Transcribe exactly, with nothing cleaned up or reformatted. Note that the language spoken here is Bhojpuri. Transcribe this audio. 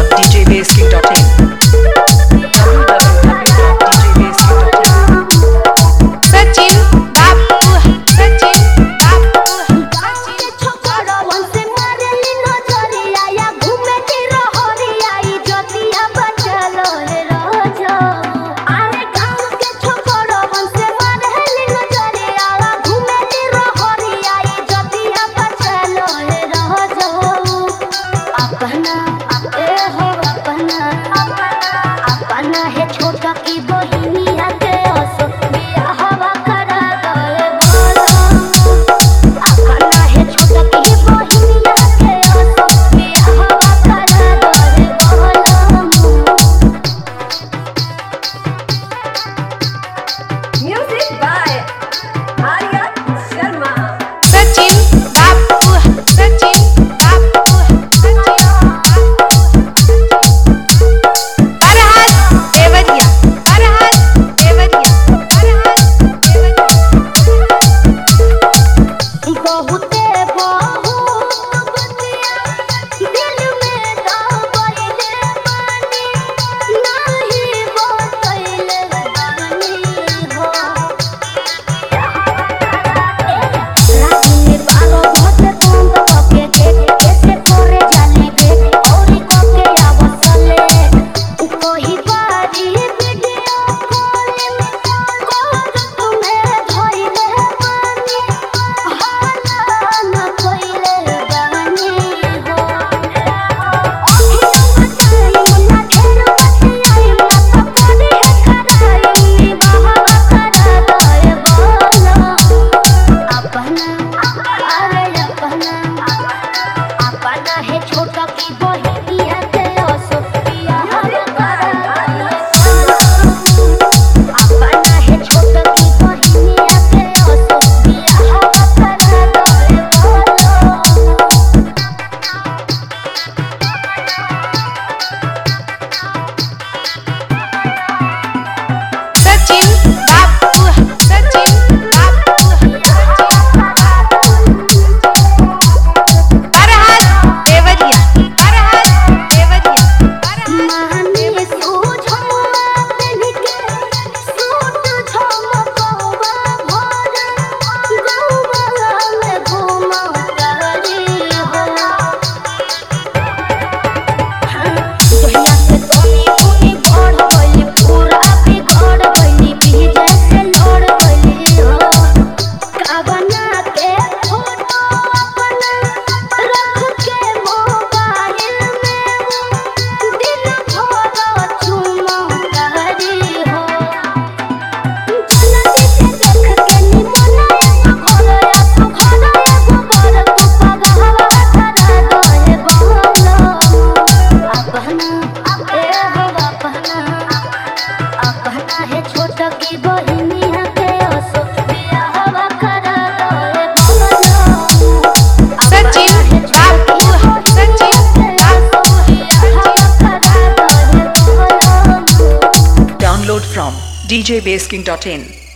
d j baseking dot in w w w dot d j baseking dot in Sachin बाबू सचिन बाबू के छोकरा वंशे मारली नजरिया या घूमे के रहरिया ई जतिया बचलो रे राजा अरे गांव के छोकरा वंशे मारली नजरिया या घूमे के रहरिया ई जतिया बचलो रे राजा अपना ए हो अपना अपना है छोटा की बहिनिया के असो बियाहवा करा दे बोलो अपना है छोटा की बहिनिया के असो बियाहवा करा दे बोलो Music by Arya Sharma. Sachin बाबू सचिन बाबू सचिन अरहत देवरिया अरहत देवरिया अरहत देवरिया बहुते बहुत बतिया दिल में दबैले बानी नाही बतैले बानी हो रानी बालो बहुत बंद पके गेट कैसे करे जाने गेट औरी कोके आवसले कोई बारी वीडियो कॉलिंग कर तुम्हें धइले बानी हाला न कोइले बानी हो अभी बताई मुन्ना ढेर बतियाई मत करी है खराई निभावा करा दे बोलो अपना अरे अपना अपना है छोटा की बहिनिया के असो बियाहवा करा दे अपना है छोटा की बहिनिया के असो बियाहवा करा दे बोलो सचिन बाबू सचिन बाबू अरहत देवरिया अरहत देवरिया अरहत माने सूझो मातन के सूट झमकवा भर गौवा में घुमा करी हो जोहिया से तोनी मुनी बढ़ गइली पूरा बिगड़ गइली बीजे से लड़ गइली हो कावना के फोटो अपना रख के मोबाइल में दिन भर चुमा करी हो जल्दी से देख के निमन एगो घर आसो घर एगो बर तू पगहवा करा दे बोलो अपना ए हो अपना अपना है छोटा की बहिनिया के असो बियाहवा करा दे बोलो सचिन बाबू सचिन बाबू बियाहवा करा दे बोलो download from d j baseking dot in